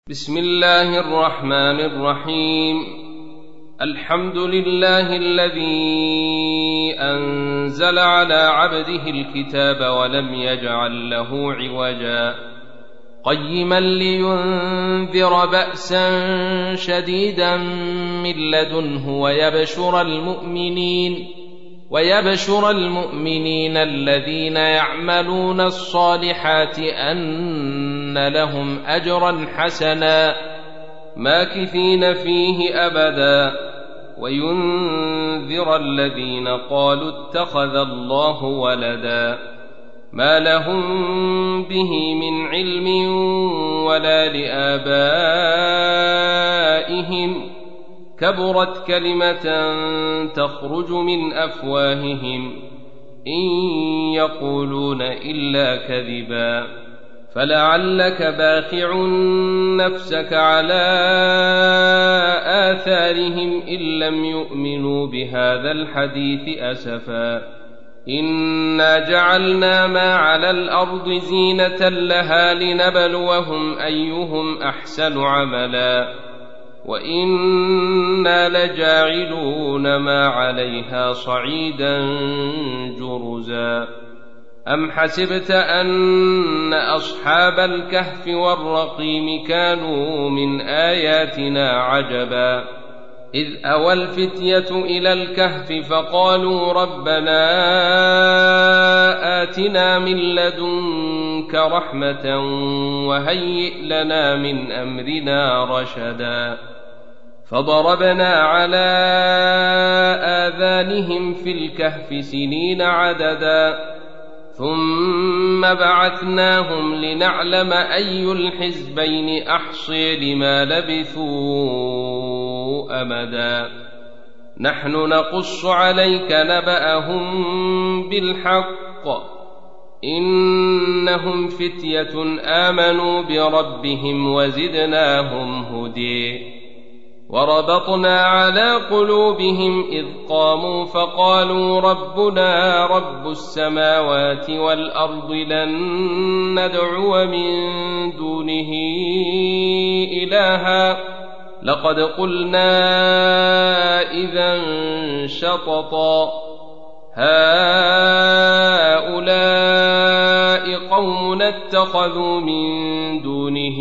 بسم الله الرحمن الرحيم. الحمد لله الذي أنزل على عبده الكتاب ولم يجعل له عوجا قيما لينذر بأسا شديدا من لدنه ويبشر المؤمنين الذين يعملون الصالحات أن لهم أجرا حسنا ماكثين فيه أبدا وينذر الذين قالوا اتخذ الله ولدا ما لهم به من علم ولا لآبائهم كبرت كلمة تخرج من أفواههم إن يقولون إلا كذبا فلعلك باخع نفسك على آثارهم إن لم يؤمنوا بهذا الحديث أسفا إنا جعلنا ما على الأرض زينة لها لنبلوهم أيهم أحسن عملا وإنا لجاعلون ما عليها صعيدا جرزا أم حسبت أن أصحاب الكهف والرقيم كانوا من آياتنا عجبا إذ أوى الفتية إلى الكهف فقالوا ربنا آتنا من لدنك رحمة وهيئ لنا من أمرنا رشدا فضربنا على آذانهم في الكهف سنين عددا ثم بعثناهم لنعلم أي الحزبين أحصي لما لبثوا أمدا نحن نقص عليك نبأهم بالحق إنهم فتية آمنوا بربهم وزدناهم هدي وربطنا على قلوبهم إذ قاموا فقالوا ربنا رب السماوات والأرض لن ندعو من دونه إلها لقد قلنا إذا شططا هؤلاء قوم اتخذوا من دونه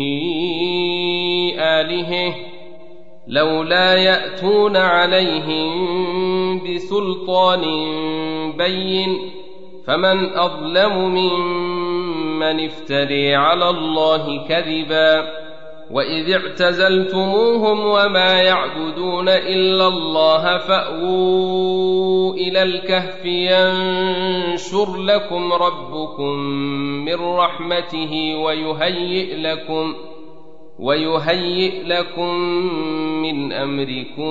آلهة لولا يأتون عليهم بسلطان بين فمن أظلم ممن افتري على الله كذبا وإذ اعتزلتموهم وما يعبدون إلا الله فأووا إلى الكهف ينشر لكم ربكم من رحمته ويهيئ لكم من أمركم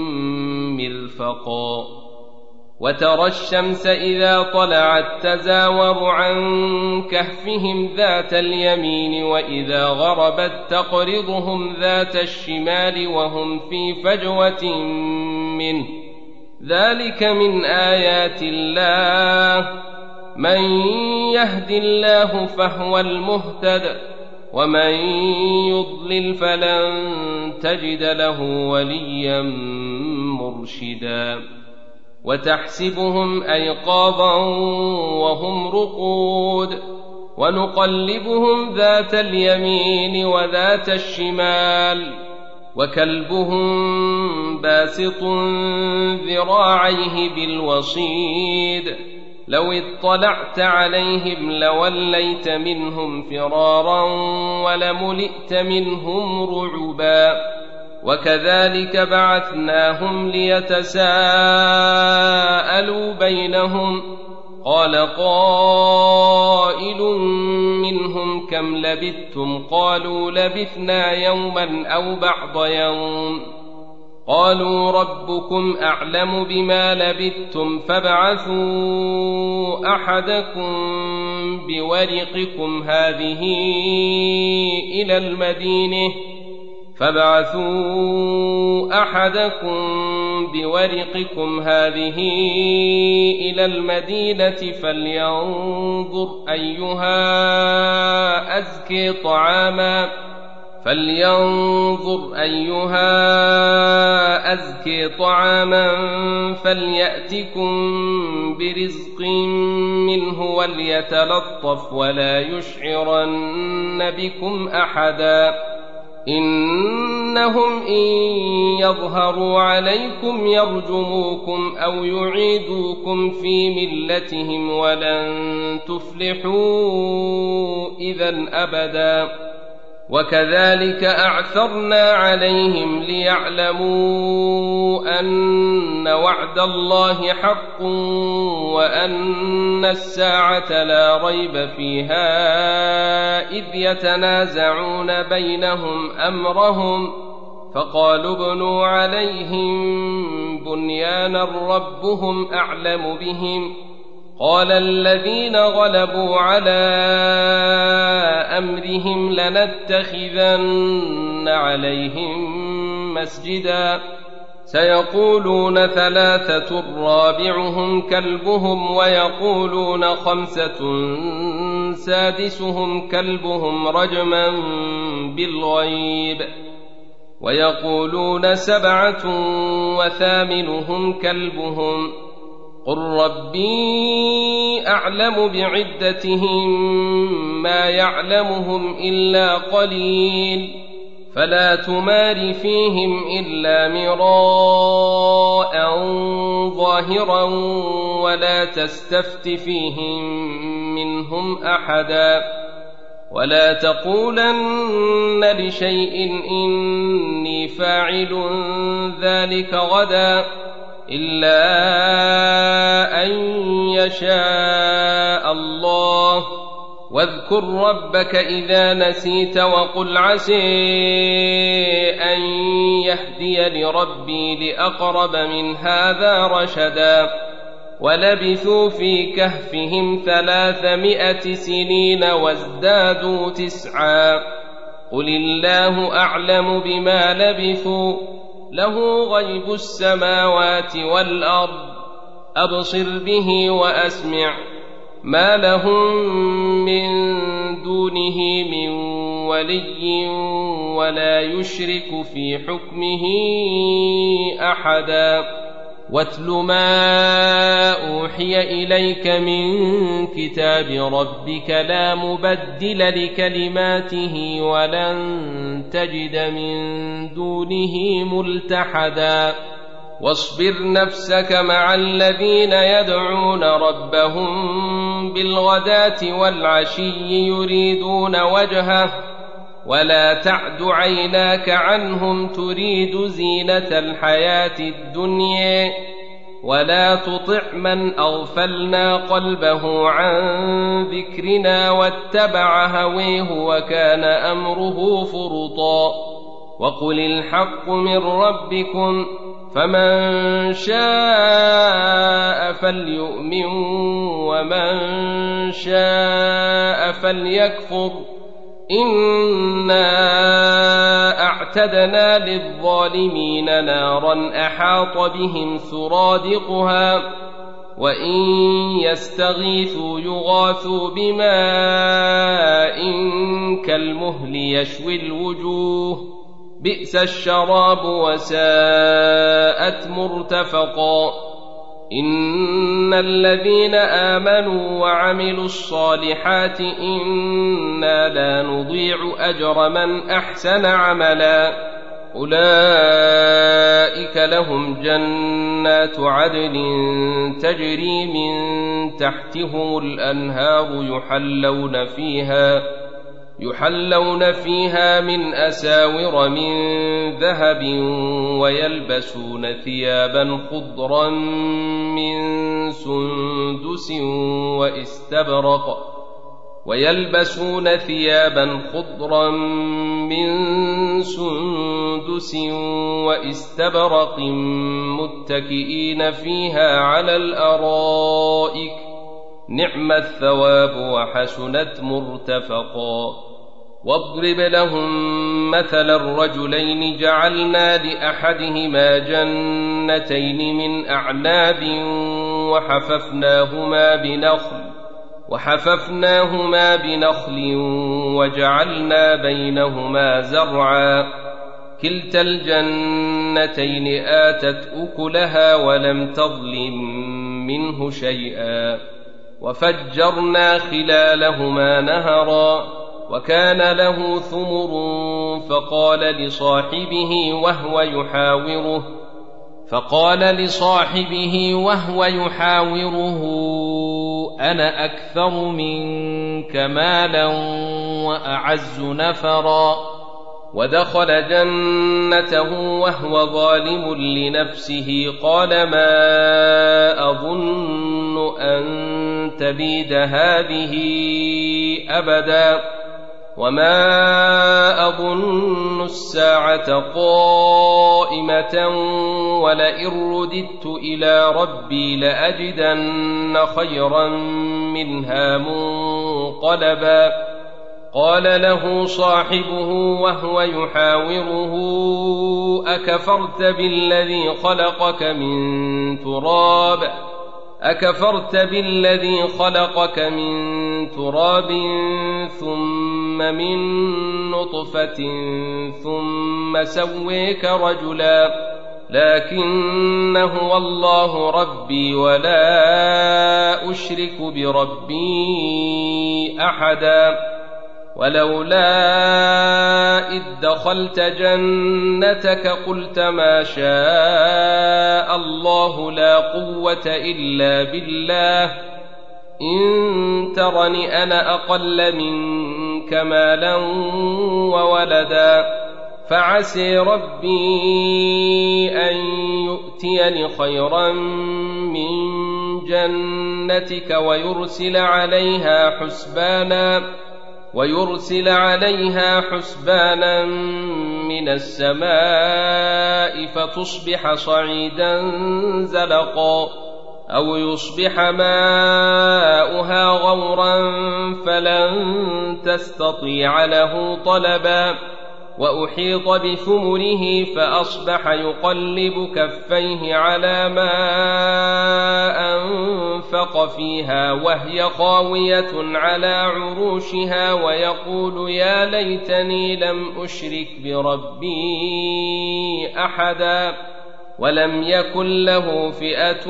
مرفقا وترى الشمس إذا طلعت تزاور عن كهفهم ذات اليمين وإذا غربت تقرضهم ذات الشمال وهم في فجوة منه ذلك من آيات الله من يهد الله فهو المهتد ومن يضلل فلن تجد له وليا مرشدا وتحسبهم أيقاظا وهم رقود ونقلبهم ذات اليمين وذات الشمال وكلبهم باسط ذراعيه بالوصيد لو اطلعت عليهم لوليت منهم فرارا ولملئت منهم رعبا وكذلك بعثناهم ليتساءلوا بينهم قال قائل منهم كم لبثتم قالوا لبثنا يوما أو بعض يوم قالوا ربكم أعلم بما لبثتم فابعثوا أحدكم بورقكم هذه إلى المدينة فلينظر أيها أزكي طعاما فلينظر أيها أزكي طعاما فليأتكم برزق منه وليتلطف ولا يشعرن بكم أحدا إنهم إن يظهروا عليكم يرجموكم أو يعيدوكم في ملتهم ولن تفلحوا إذا أبدا وكذلك أعثرنا عليهم ليعلموا أن وعد الله حق وأن الساعة لا ريب فيها إذ يتنازعون بينهم أمرهم فقالوا ابنوا عليهم بنيانا ربهم أعلم بهم قال الذين غلبوا على أمرهم لنتخذن عليهم مسجدا سيقولون ثلاثة رابعهم كلبهم ويقولون خمسة سادسهم كلبهم رجما بالغيب ويقولون سبعة وثامنهم كلبهم قل ربي أعلم بعدتهم ما يعلمهم إلا قليل فلا تمار فيهم إلا مراء ظاهرا ولا تستفت فيهم منهم أحدا ولا تقولن لشيء إني فاعل ذلك غدا إلا أن يشاء الله واذكر ربك إذا نسيت وقل عسى أن يهدي لربي لأقرب من هذا رشدا ولبثوا في كهفهم 300 سنين وازدادوا 9 قل الله أعلم بما لبثوا له غيب السماوات والأرض أبصر به وأسمع ما لهم من دونه من ولي ولا يشرك في حكمه أحدا واتل ما أوحي إليك من كتاب ربك لا مبدل لكلماته ولن تجد من دونه ملتحدا واصبر نفسك مع الذين يدعون ربهم بالغداة والعشي يريدون وجهه ولا تعد عيناك عنهم تريد زينة الحياة الدنيا ولا تطع من أغفلنا قلبه عن ذكرنا واتبع هويه وكان أمره فرطا وقل الحق من ربكم فمن شاء فليؤمن ومن شاء فليكفر إنا أعتدنا للظالمين نارا أحاط بهم سرادقها وإن يستغيثوا يغاثوا بماء كالمهل يشوي الوجوه بئس الشراب وساءت مرتفقا إن الذين آمنوا وعملوا الصالحات إنا لا نضيع أجر من أحسن عملا أولئك لهم جنات عدن تجري من تحتهم الأنهار يحلون فيها من أساور من ذهب ويلبسون ثيابا خضرا من سندس واستبرق متكئين فيها على الأرائك نعم الثواب وحسنت مرتفقا واضرب لهم مثل الرجلين جعلنا لأحدهما جنتين من أعناب وحففناهما بنخل وحففناهما بنخل وجعلنا بينهما زرعا كلتا الجنتين آتت أكلها ولم تظلم منه شيئا وفجرنا خلالهما نهرا وكان له ثمر فقال لصاحبه وهو يحاوره أنا أكثر منك مالا وأعز نفرا ودخل جنته وهو ظالم لنفسه قال ما أظن أن تبيد هذه أبدا وما أظن الساعة قائمة ولئن رددت إلى ربي لأجدن خيرا منها منقلبا قال له صاحبه وهو يحاوره أكفرت بالذي خلقك من تراب ثم من نطفة ثم سويك رجلا لكن هو الله ربي ولا أشرك بربي أحدا ولولا إذ دخلت جنتك قلت ما شاء الله لا قوة إلا بالله إن ترني أنا أقل منك مالا وولدا فعسى ربي أن يؤتيني خيرا من جنتك ويرسل عليها حسبانا من السماء فتصبح صعيدا زلقا أو يصبح ماؤها غورا فلن تستطيع له طلبا وأحيط بثمره فأصبح يقلب كفيه على ما أنفق فيها وهي خاوية على عروشها ويقول يا ليتني لم أشرك بربي أحدا ولم يكن له فئة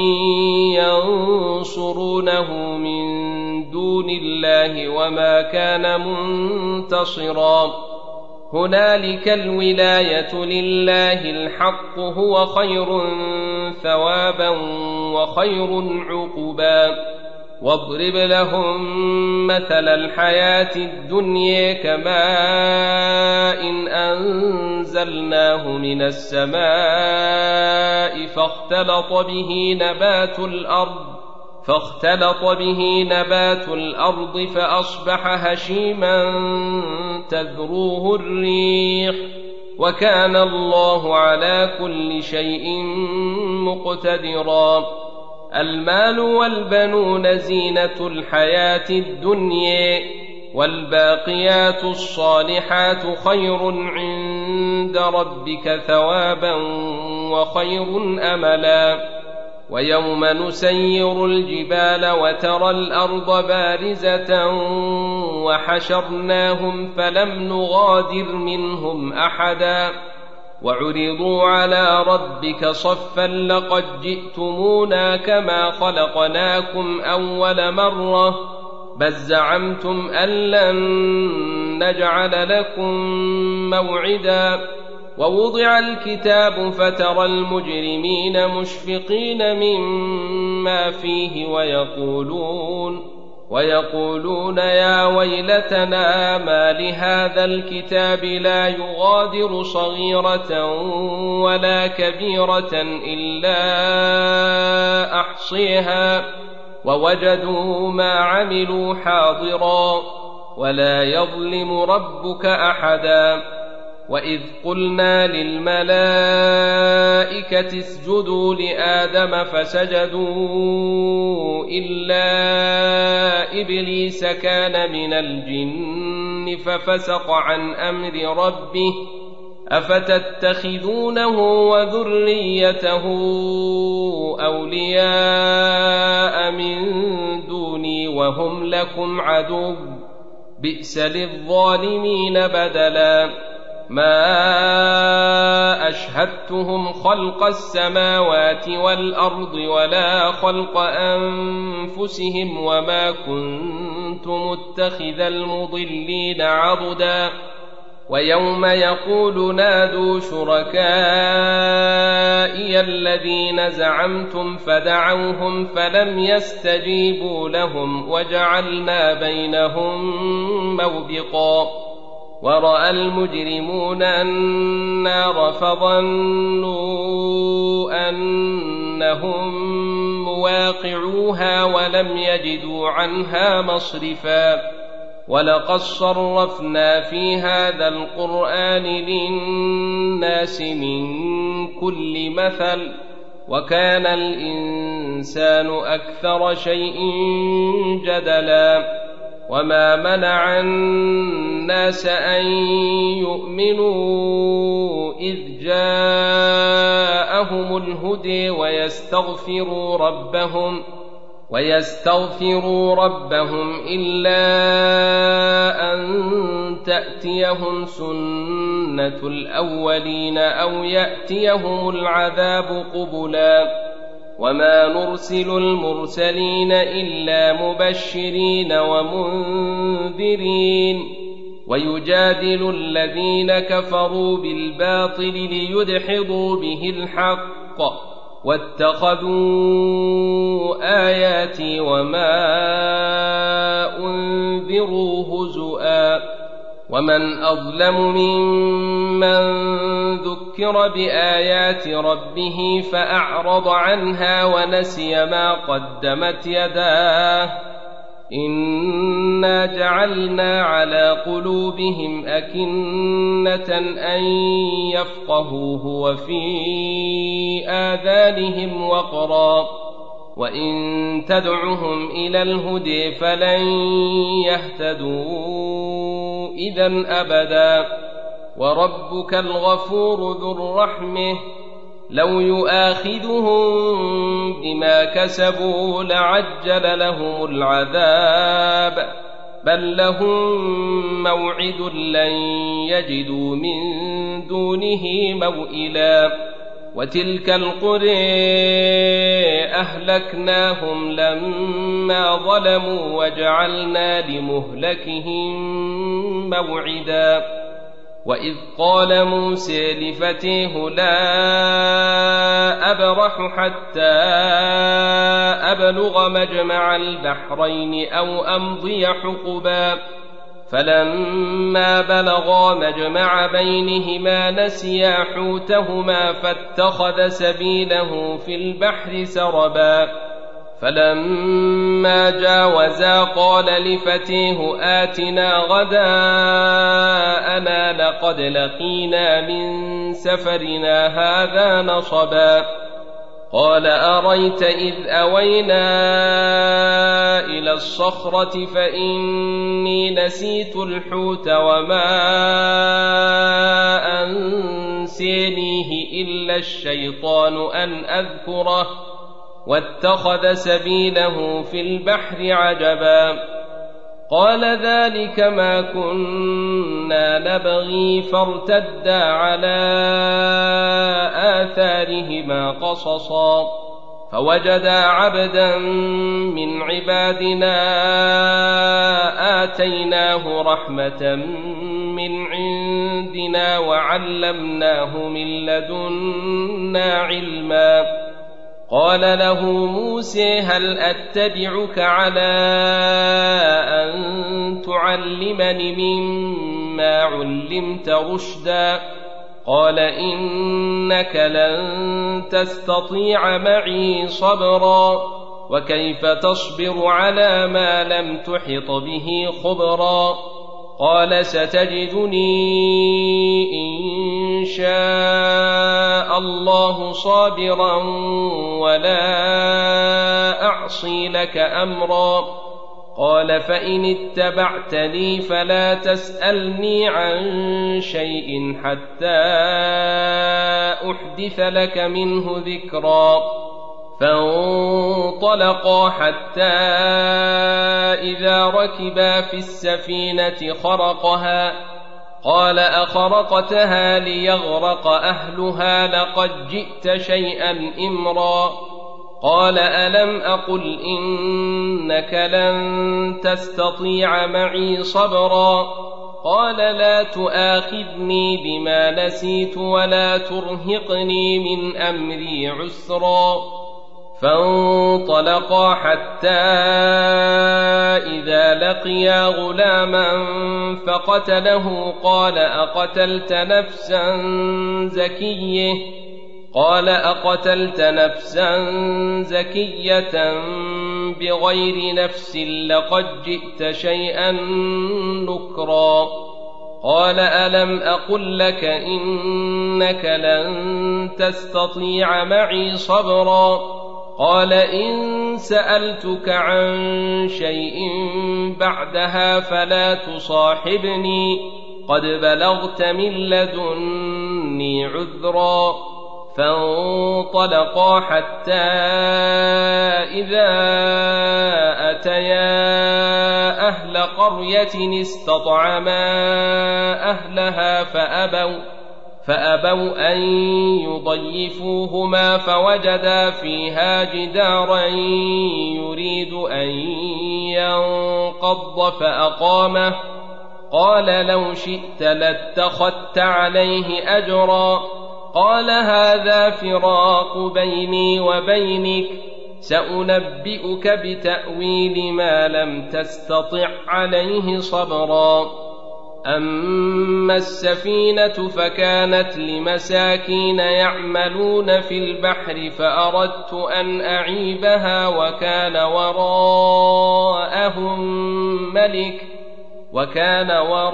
ينصرونه من دون الله وما كان منتصرا هنالك الولاية لله الحق هو خير ثوابا وخير عقبا واضرب لهم مثل الحياة الدنيا كماء أنزلناه من السماء فاختلط به نبات الأرض فأصبح هشيما تذروه الريح وكان الله على كل شيء مقتدرا المال والبنون زينة الحياة الدنيا والباقيات الصالحات خير عند ربك ثوابا وخير أملا ويوم نسير الجبال وترى الأرض بارزة وحشرناهم فلم نغادر منهم أحدا وعرضوا على ربك صفا لقد جئتمونا كما خلقناكم أول مرة بل زعمتم أن لن نجعل لكم موعدا ووضع الكتاب فترى المجرمين مشفقين مما فيه ويقولون يا ويلتنا ما لهذا الكتاب لا يغادر صغيرة ولا كبيرة إلا أحصيها ووجدوا ما عملوا حاضرا ولا يظلم ربك أحدا وإذ قلنا للملائكة اسجدوا لآدم فسجدوا إلا إبليس كان من الجن ففسق عن أمر ربه أفتتخذونه وذريته أولياء من دوني وهم لكم عدو بئس للظالمين بدلا ما أشهدتهم خلق السماوات والأرض ولا خلق أنفسهم وما كنت متخذ المضلين عضدا ويوم يقول نادوا شركائي الذين زعمتم فدعوهم فلم يستجيبوا لهم وجعلنا بينهم موبقا ورأى المجرمون النار فظنوا أنهم مواقعوها ولم يجدوا عنها مصرفا ولقد صرفنا في هذا القرآن للناس من كل مثل وكان الإنسان أكثر شيء جدلا وما منع الناس أن يؤمنوا إذ جاءهم الهدى ويستغفروا ربهم إلا أن تأتيهم سنة الأولين أو يأتيهم العذاب قبلا وما نرسل المرسلين إلا مبشرين ومنذرين ويجادل الذين كفروا بالباطل ليدحضوا به الحق واتخذوا آياتي وما أنذروا هزؤا ومن أظلم ممن ذكر بآيات ربه فأعرض عنها ونسي ما قدمت يداه إنا جعلنا على قلوبهم أكنة أن يفقهوه وفي آذانهم وقرا وإن تدعهم إلى الهدى فلن يهتدوا إذا أبدا وربك الغفور ذو الرحمة لو يؤاخذهم بما كسبوا لعجل لهم العذاب بل لهم موعد لن يجدوا من دونه موئلا وتلك القرى أهلكناهم لما ظلموا وجعلنا لمهلكهم موعدا وإذ قال موسى لفتيه لا أبرح حتى أبلغ مجمع البحرين أو أمضي حقبا فلما بلغا مجمع بينهما نسيا حوتهما فاتخذ سبيله في البحر سربا فلما جاوزا قال لفتيه آتنا غداءنا لقد لقينا من سفرنا هذا نصبا قال أريت إذ أوينا إلى الصخرة فإني نسيت الحوت وما أنسانيه إلا الشيطان أن أذكره واتخذ سبيله في البحر عجبا قال ذلك ما كنا نبغي فارتدا على آثارهما قصصا فوجدا عبدا من عبادنا آتيناه رحمة من عندنا وعلمناه من لدنا علما قال له موسى هل أتبعك على أن تعلمني مما علمت رشدا قال إنك لن تستطيع معي صبرا وكيف تصبر على ما لم تحط به خبرا قال ستجدني إن شاء الله صابرا ولا أعصي لك أمرا قال فإن اتبعتني فلا تسألني عن شيء حتى أحدث لك منه ذكرا فانطلقا حتى إذا ركبا في السفينة خرقها قال أخرقتها ليغرق أهلها لقد جئت شيئا إمرا قال ألم أقل إنك لن تستطيع معي صبرا قال لا تؤاخذني بما نسيت ولا ترهقني من أمري عسرا فانطلقا حتى إذا لقيا غلاما فقتله قال أقتلت نفسا زكية بغير نفس لقد جئت شيئا نكرا قال ألم أقل لك إنك لن تستطيع معي صبرا قال إن سألتك عن شيء بعدها فلا تصاحبني قد بلغت من لدني عذرا فانطلقا حتى إذا أتيا أهل قرية استطعما أهلها فأبوا أن يضيفوهما فوجدا فيها جدارا يريد أن ينقض فأقامه قال لو شئت لاتخذت عليه أجرا قال هذا فراق بيني وبينك سأنبئك بتأويل ما لم تستطع عليه صبرا أما السفينة فكانت لمساكين يعملون في البحر فأردت أن أعيبها وكان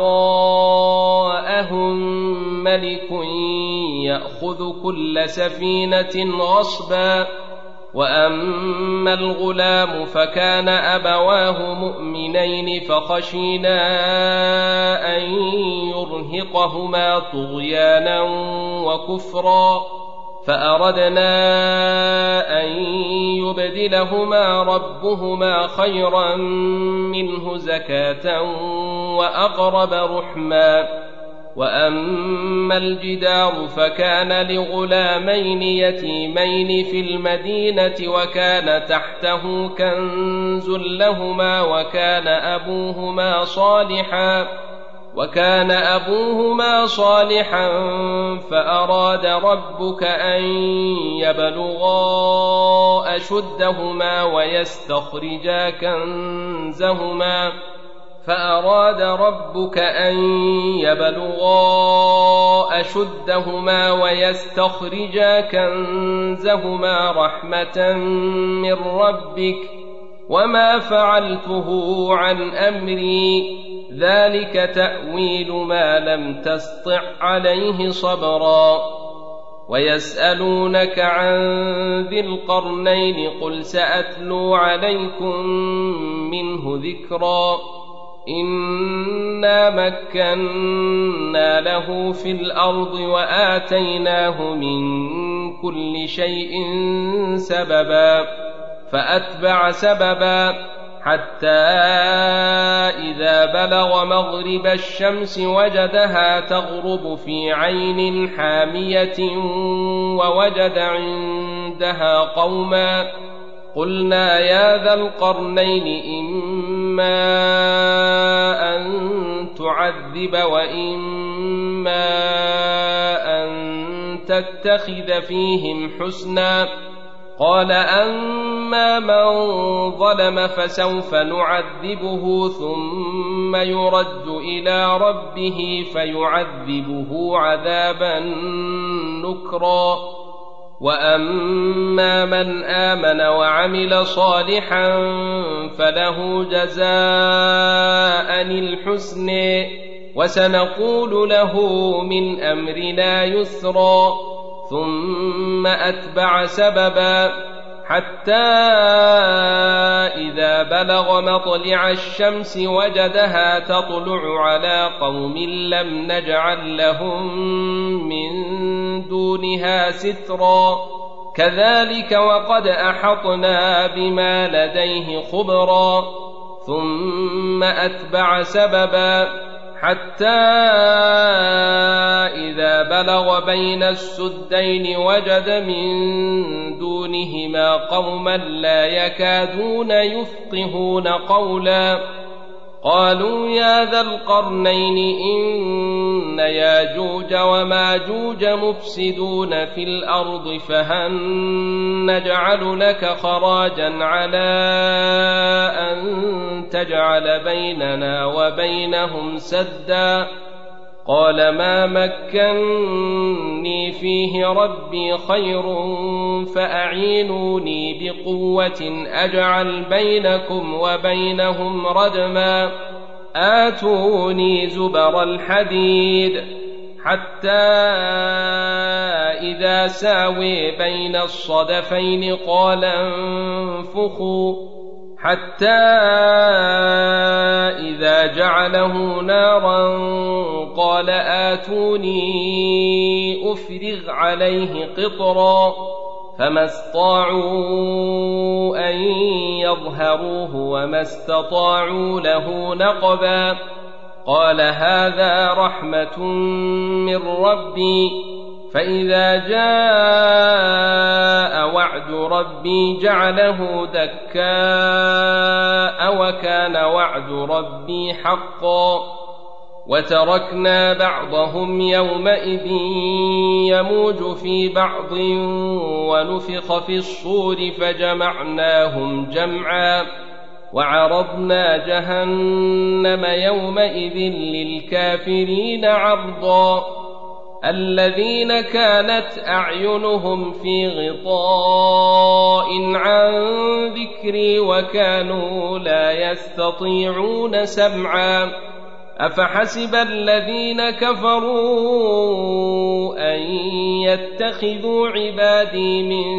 وراءهم ملك يأخذ كل سفينة غصبا وأما الغلام فكان أبواه مؤمنين فخشينا أن يرهقهما طغيانا وكفرا فأردنا أن يبدلهما ربهما خيرا منه زكاة وأقرب رحما وأما الجدار فكان لغلامين يتيمين في المدينة وكان تحته كنز لهما وكان أبوهما صالحا فأراد ربك أن يبلغا أشدهما ويستخرجا كنزهما رحمة من ربك وما فعلته عن أمري ذلك تأويل ما لم تسطع عليه صبرا ويسألونك عن ذي القرنين قل سأتلو عليكم منه ذكرا إنا مكنا له في الأرض وآتيناه من كل شيء سببا فأتبع سببا حتى إذا بلغ مغرب الشمس وجدها تغرب في عين حامية ووجد عندها قوما قلنا يا ذا القرنين إما أن تعذب وإما أن تتخذ فيهم حسنا قال أما من ظلم فسوف نعذبه ثم يرد إلى ربه فيعذبه عذابا نكرا وأما من آمن وعمل صالحا فله جزاء الحسن وسنقول له من أمرنا يسرا ثم أتبع سببا حتى إذا بلغ مطلع الشمس وجدها تطلع على قوم لم نجعل لهم من دونها سترا كذلك وقد أحطنا بما لديه خبرا ثم أتبع سببا حتى إذا بلغ بين السدين وجد من دونهما قوما لا يكادون يفقهون قولا قالوا يا ذا القرنين إن ياجوج وماجوج مفسدون في الأرض فهل نجعل لك خراجا على أن تجعل بيننا وبينهم سدا قال ما مكني فيه ربي خير فأعينوني بقوة أجعل بينكم وبينهم ردما آتوني زبر الحديد حتى إذا ساوي بين الصدفين قال انفخوا حتى إذا جعله نارا قال آتوني أفرغ عليه قطرا فما استطاعوا أن يظهروه وما استطاعوا له نقبا قال هذا رحمة من ربي فإذا جاء وعد ربي جعله دكاء وكان وعد ربي حقا وتركنا بعضهم يومئذ يموج في بعض ونفخ في الصور فجمعناهم جمعا وعرضنا جهنم يومئذ للكافرين عرضا الذين كانت أعينهم في غطاء عن ذكري وكانوا لا يستطيعون سمعا أفحسب الذين كفروا أن يتخذوا عبادي من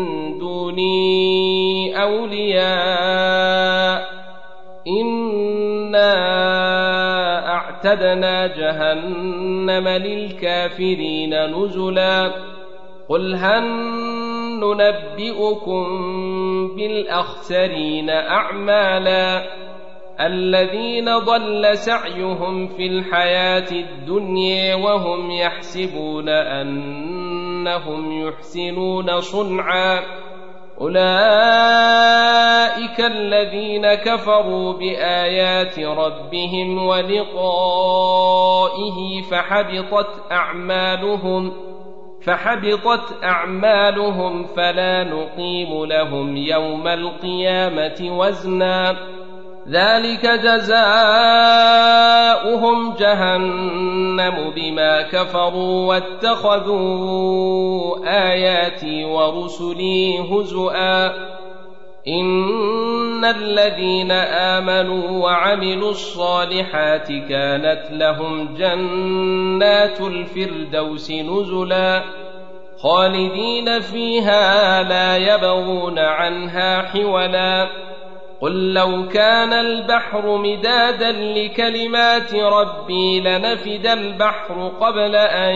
دوني أولياء إنا أعتدنا جهنم للكافرين نزلا قل هل ننبئكم بالأخسرين أعمالا الذين ضل سعيهم في الحياة الدنيا وهم يحسبون أنهم يحسنون صنعا أولئك الذين كفروا بآيات ربهم ولقائه فحبطت أعمالهم فلا نقيم لهم يوم القيامة وزنا ذلك جزاؤهم جهنم بما كفروا واتخذوا آياتي ورسلي هزؤا إن الذين آمنوا وعملوا الصالحات كانت لهم جنات الفردوس نزلا خالدين فيها لا يبغون عنها حولا قل لو كان البحر مدادا لكلمات ربي لنفد البحر قبل أن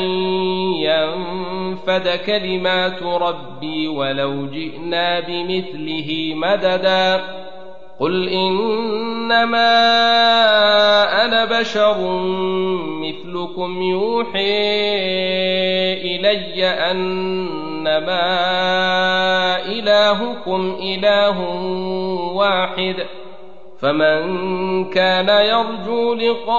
ينفد كلمات ربي ولو جئنا بمثله مددا قل إنما أنا بشر مثلكم يوحي إلي أنما إلهكم إله واحد فمن كان يرجو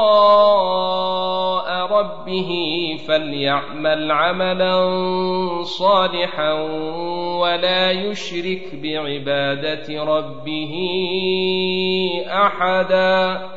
لقاء ربه فليعمل عملا صالحا ولا يشرك بعبادة ربه أحدا.